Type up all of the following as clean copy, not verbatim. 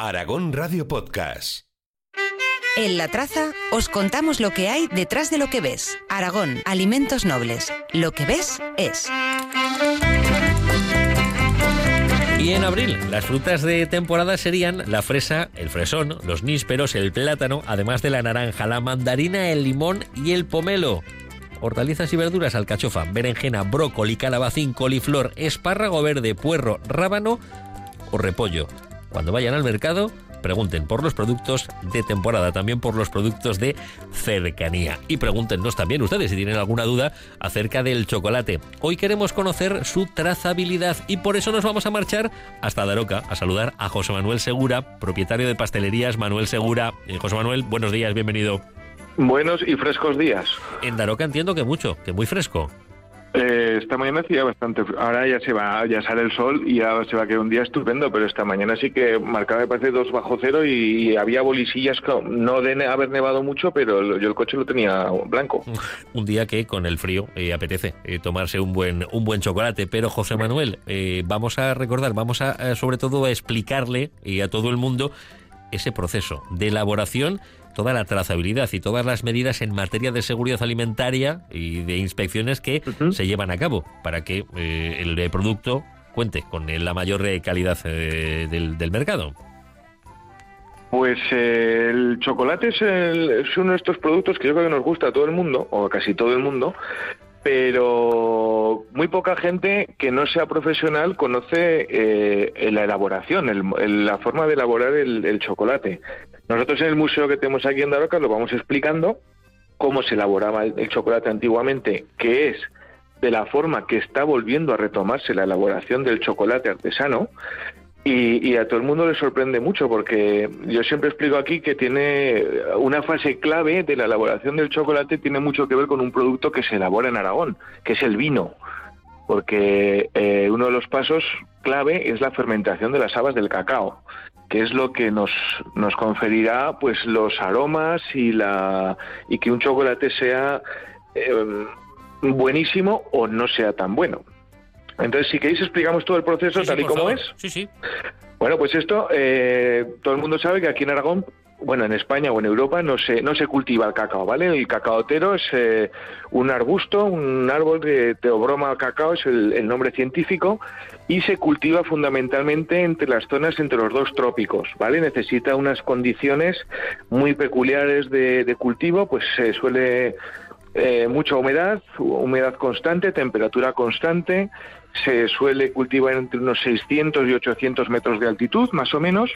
Aragón Radio Podcast. En La Traza os contamos lo que hay detrás de lo que ves. Aragón, alimentos nobles. Lo que ves es. Y en abril, las frutas de temporada serían la fresa, el fresón, los nísperos, el plátano, además de la naranja, la mandarina, el limón y el pomelo. Hortalizas y verduras, alcachofa, berenjena, brócoli, calabacín, coliflor, espárrago verde, puerro, rábano o repollo. Cuando vayan al mercado, pregunten por los productos de temporada, también por los productos de cercanía. Y pregúntenos también ustedes si tienen alguna duda acerca del chocolate. Hoy queremos conocer su trazabilidad y por eso nos vamos a marchar hasta Daroca a saludar a José Manuel Segura, propietario de Pastelerías Manuel Segura. José Manuel, buenos días, bienvenido. Buenos y frescos días. En Daroca entiendo que mucho, que muy fresco. Esta mañana hacía bastante. Ahora ya sale el sol y ya se va a quedar un día estupendo, pero esta mañana sí que marcaba, me parece, 2 bajo cero y había bolisillas, no de haber nevado mucho, pero yo el coche lo tenía blanco. Un día que con el frío apetece tomarse un buen chocolate, pero José Manuel, vamos a recordar, sobre todo a explicarle a todo el mundo ese proceso de elaboración, toda la trazabilidad y todas las medidas en materia de seguridad alimentaria y de inspecciones que se llevan a cabo para que el producto cuente con la mayor calidad del mercado. Pues el chocolate es uno de estos productos que yo creo que nos gusta a todo el mundo, o a casi todo el mundo, pero muy poca gente que no sea profesional conoce la elaboración, la forma de elaborar el chocolate. Nosotros en el museo que tenemos aquí en Daroca lo vamos explicando cómo se elaboraba el chocolate antiguamente, que es de la forma que está volviendo a retomarse la elaboración del chocolate artesano. Y a todo el mundo le sorprende mucho porque yo siempre explico aquí que tiene una fase clave de la elaboración del chocolate, tiene mucho que ver con un producto que se elabora en Aragón, que es el vino, porque uno de los pasos clave es la fermentación de las habas del cacao, que es lo que nos conferirá pues los aromas y que un chocolate sea buenísimo o no sea tan bueno. Entonces, si queréis, explicamos todo el proceso tal y como es. Sí. Bueno, pues esto, todo el mundo sabe que aquí en Aragón, bueno, en España o en Europa no se cultiva el cacao, ¿vale? El cacaotero es un arbusto, un árbol de Theobroma cacao, es el nombre científico, y se cultiva fundamentalmente entre las zonas entre los 2 trópicos, ¿vale? Necesita unas condiciones muy peculiares de cultivo, pues se suele... mucha humedad constante, temperatura constante, se suele cultivar entre unos 600 y 800 metros de altitud, más o menos.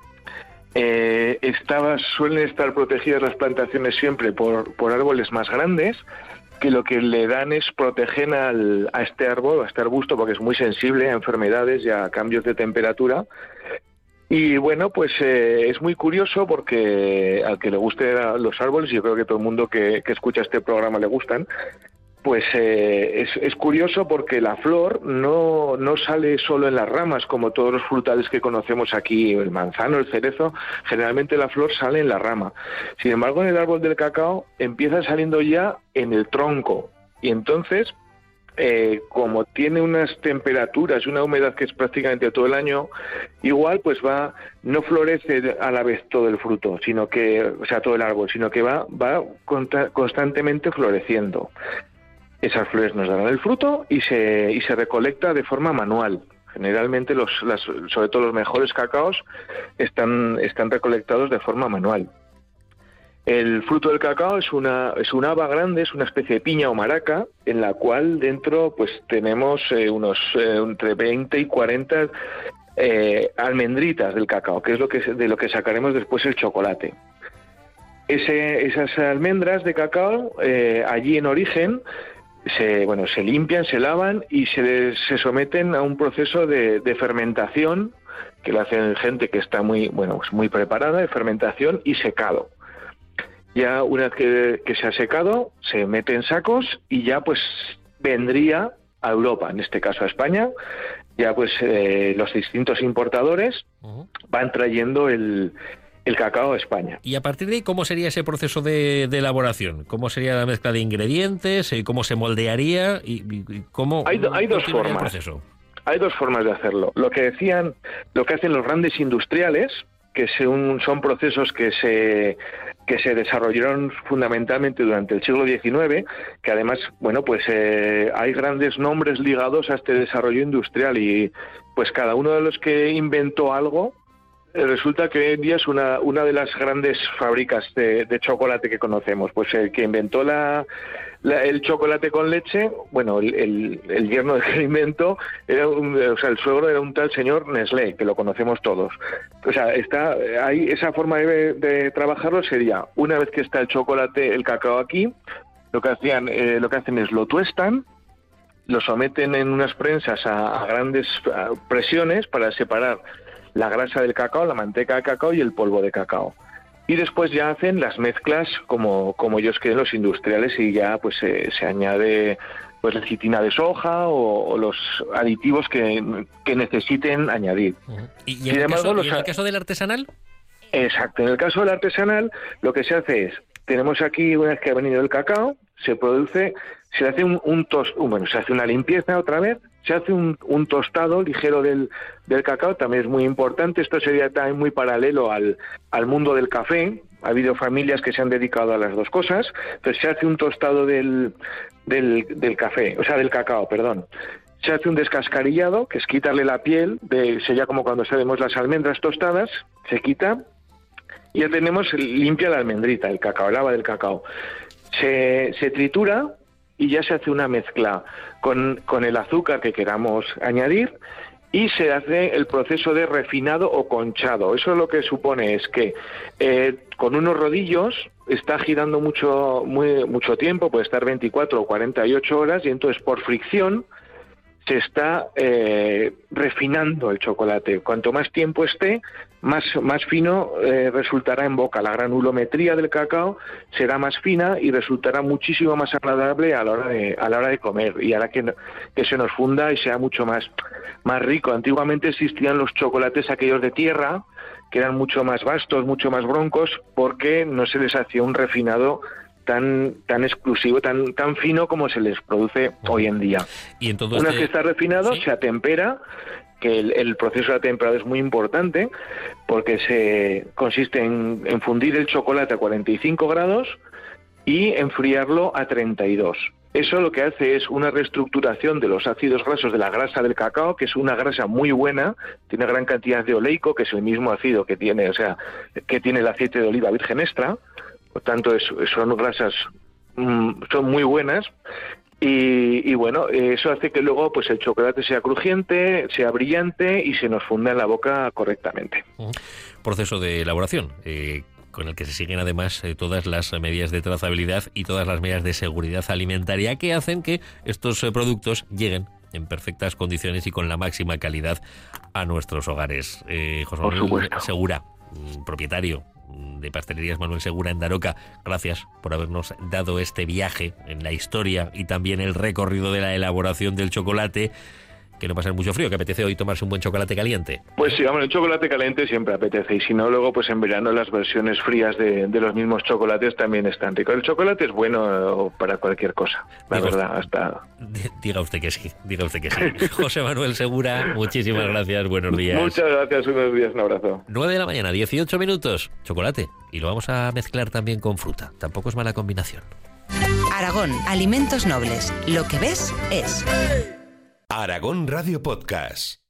Suelen estar protegidas las plantaciones siempre por árboles más grandes, que lo que le dan es protegen a este árbol, a este arbusto, porque es muy sensible a enfermedades y a cambios de temperatura. Y bueno, pues es muy curioso porque al que le gusten los árboles, y yo creo que todo el mundo que escucha este programa le gustan, pues es curioso porque la flor no sale solo en las ramas como todos los frutales que conocemos aquí, el manzano, el cerezo. Generalmente la flor sale en la rama. Sin embargo, en el árbol del cacao empieza saliendo ya en el tronco, y entonces... como tiene unas temperaturas y una humedad que es prácticamente todo el año, igual pues no florece a la vez todo el fruto, todo el árbol, sino que va constantemente floreciendo. Esas flores nos darán el fruto y se recolecta de forma manual. Generalmente sobre todo los mejores cacaos están recolectados de forma manual. El fruto del cacao es una haba grande, es una especie de piña o maraca, en la cual dentro pues tenemos entre 20 y 40 almendritas del cacao, que es de lo que sacaremos después el chocolate. Esas almendras de cacao, allí en origen, se limpian, se lavan y se someten a un proceso de fermentación, que lo hacen gente que está muy preparada, de fermentación y secado. Ya una vez que se ha secado, se mete en sacos y ya pues vendría a Europa, en este caso a España. Ya pues los distintos importadores van trayendo el cacao a España. Y a partir de ahí, ¿cómo sería ese proceso de elaboración? ¿Cómo sería la mezcla de ingredientes? ¿Cómo se moldearía? ¿Y cómo? Hay 2 formas. Hay 2 formas de hacerlo. Lo que hacen los grandes industriales son procesos que se desarrollaron fundamentalmente durante el siglo XIX, que además, bueno, pues hay grandes nombres ligados a este desarrollo industrial y pues cada uno de los que inventó algo resulta que hoy en día es una de las grandes fábricas de chocolate que conocemos. Pues el que inventó el chocolate con leche, bueno, el yerno del que lo inventó, el suegro era un tal señor Nestlé, que lo conocemos todos. O sea, hay esa forma de trabajarlo sería, una vez que está el chocolate, el cacao aquí, lo que hacen es lo tuestan, lo someten en unas prensas a grandes presiones para separar la grasa del cacao, la manteca de cacao y el polvo de cacao. Y después ya hacen las mezclas como ellos quieren los industriales y ya pues se añade pues lecitina de soja o los aditivos que necesiten añadir. ¿Y en el caso del artesanal? Exacto, en el caso del artesanal lo que se hace es, tenemos aquí, una vez que ha venido el cacao, se hace se hace una limpieza otra vez, se hace un tostado ligero del cacao, también es muy importante. Esto sería también muy paralelo al mundo del café. Ha habido familias que se han dedicado a las dos cosas. Entonces se hace un tostado del café, o sea, del cacao, perdón. Se hace un descascarillado, que es quitarle la piel, sería como cuando hacemos las almendras tostadas, se quita, y ya tenemos limpia la almendrita, el cacao, el haba del cacao. Se tritura y ya se hace una mezcla con el azúcar que queramos añadir y se hace el proceso de refinado o conchado. Eso lo que supone es que con unos rodillos está girando mucho tiempo, puede estar 24 o 48 horas, y entonces por fricción se está refinando el chocolate. Cuanto más tiempo esté, más fino resultará en boca. La granulometría del cacao será más fina y resultará muchísimo más agradable a la hora de comer, y hará que se nos funda y sea mucho más rico. Antiguamente existían los chocolates aquellos de tierra, que eran mucho más vastos, mucho más broncos, porque no se les hacía un refinado tan exclusivo, tan fino como se les produce hoy en día. Y en todo una vez que está refinado, ¿sí? Se atempera, que el proceso de atemperado es muy importante, porque consiste en fundir el chocolate a 45 grados y enfriarlo a 32. Eso lo que hace es una reestructuración de los ácidos grasos de la grasa del cacao, que es una grasa muy buena, tiene gran cantidad de oleico, que es el mismo ácido que tiene el aceite de oliva virgen extra. Por tanto, son grasas, son muy buenas, y bueno, eso hace que luego pues el chocolate sea crujiente, sea brillante y se nos funda en la boca correctamente. Proceso de elaboración, con el que se siguen además todas las medidas de trazabilidad y todas las medidas de seguridad alimentaria que hacen que estos productos lleguen en perfectas condiciones y con la máxima calidad a nuestros hogares. José Manuel Segura, propietario de Pastelerías Manuel Segura en Daroca, gracias por habernos dado este viaje en la historia y también el recorrido de la elaboración del chocolate. Que no pasa mucho frío, que apetece hoy tomarse un buen chocolate caliente. Pues sí, el chocolate caliente siempre apetece, y si no, luego pues en verano las versiones frías de los mismos chocolates también están ricos. El chocolate es bueno para cualquier cosa, verdad. Diga usted que sí. José Manuel Segura, muchísimas gracias, buenos días. Muchas gracias, buenos días, un abrazo. 9 de la mañana, 18 minutos, chocolate, y lo vamos a mezclar también con fruta, tampoco es mala combinación. Aragón, alimentos nobles, lo que ves es... Aragón Radio Podcast.